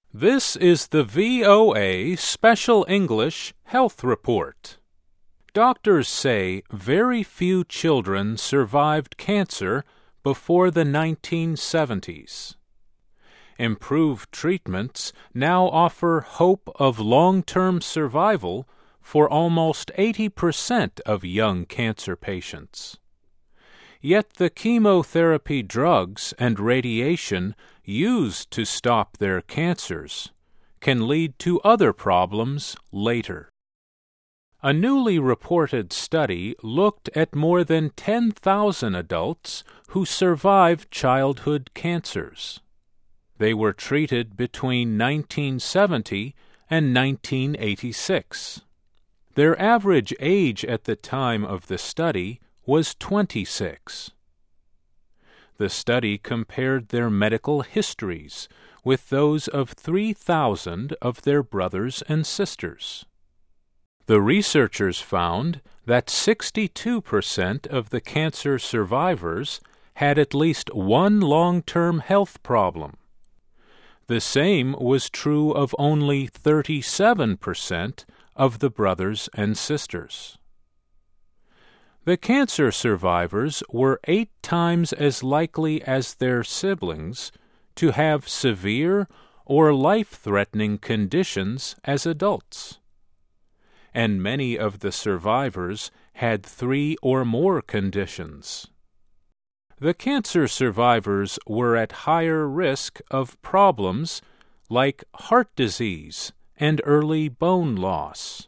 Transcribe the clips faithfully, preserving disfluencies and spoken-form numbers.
This is the V O A Special English Health Report. Doctors say very few children survived cancer before the nineteen seventies. Improved treatments now offer hope of long-term survival for almost eighty percent of young cancer patients. Yet the chemotherapy drugs and radiation used to stop their cancers can lead to other problems later. A newly reported study looked at more than ten thousand adults who survived childhood cancers. They were treated between nineteen seventy and nineteen eighty-six. Their average age at the time of the study was twenty-six. The study compared their medical histories with those of three thousand of their brothers and sisters. The researchers found that sixty-two percent of the cancer survivors had at least one long-term health problem. The same was true of only thirty-seven percent of the brothers and sisters. The cancer survivors were eight times as likely as their siblings to have severe or life-threatening conditions as adults. And many of the survivors had three or more conditions. The cancer survivors were at higher risk of problems like heart disease and early bone loss.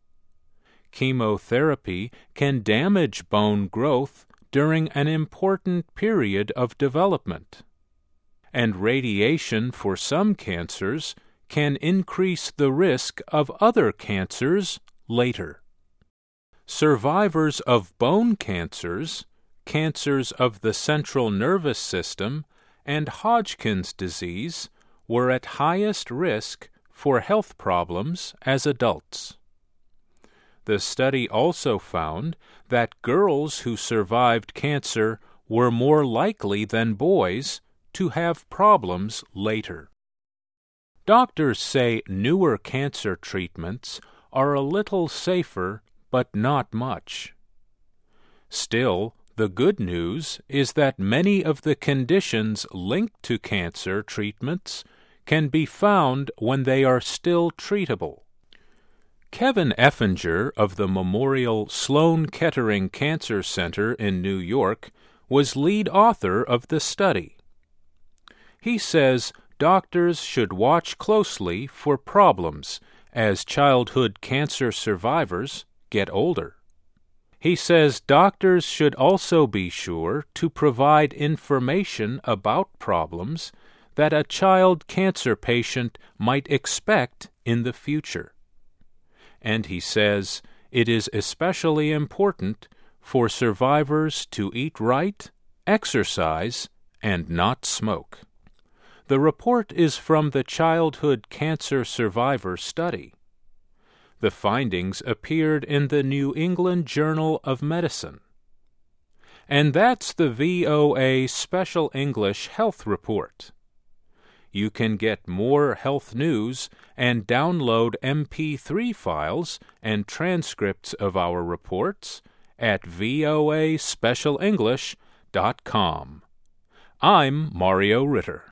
Chemotherapy can damage bone growth during an important period of development, and radiation for some cancers can increase the risk of other cancers later. Survivors of bone cancers, cancers of the central nervous system, and Hodgkin's disease were at highest risk for health problems as adults. The study also found that girls who survived cancer were more likely than boys to have problems later. Doctors say newer cancer treatments are a little safer, but not much. Still, the good news is that many of the conditions linked to cancer treatments can be found when they are still treatable. Kevin Effinger of the Memorial Sloan Kettering Cancer Center in New York was lead author of the study. He says doctors should watch closely for problems as childhood cancer survivors get older. He says doctors should also be sure to provide information about problems that a child cancer patient might expect in the future. And he says it is especially important for survivors to eat right, exercise, and not smoke. The report is from the Childhood Cancer Survivor Study. The findings appeared in the New England Journal of Medicine. And that's the V O A Special English Health Report. You can get more health news and download M P three files and transcripts of our reports at voa special english dot com. I'm Mario Ritter.